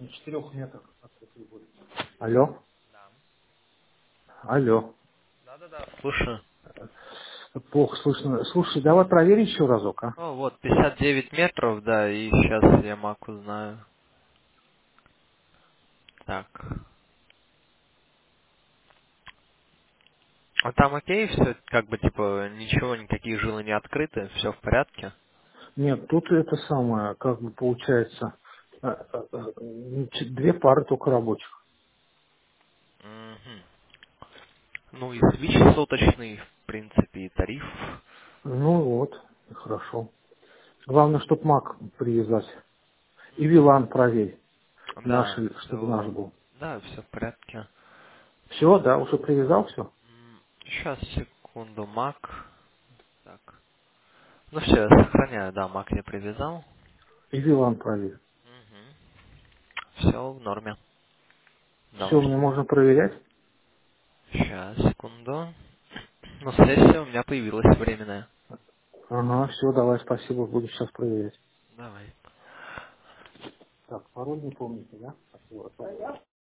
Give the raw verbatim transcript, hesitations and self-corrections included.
На четырех метрах от этой воды. Алло, алло. Да-да-да. Слушаю. Плохо слышно. Слушай, давай проверь еще разок, а? Ну вот, пятьдесят девять метров, да, и сейчас я маг узнаю. Так. А там окей все, как бы типа ничего, никакие жилы не открыты, все в порядке? Нет, тут это самое, как бы получается, э, э, э, ч- две пары только рабочих. Мгм. Ну и свич суточный, в принципе, и тариф. Ну вот, и хорошо. Главное, чтобы маг привязать. И Мгм. вилан проверь. Наш, Да, чтобы наш все, был. да, все в порядке. Все, да, уже привязал все? Сейчас, секунду, маг. Так. Ну все, я сохраняю, да, маг я привязал. И вилан проверь. Все в норме. Все, мне Должно. можно проверять? Сейчас, секунду. Ну, сессия у меня появилась временная. Ага, все, давай, спасибо, буду сейчас проверять. Давай. Так, пароль не помните, да? Спасибо.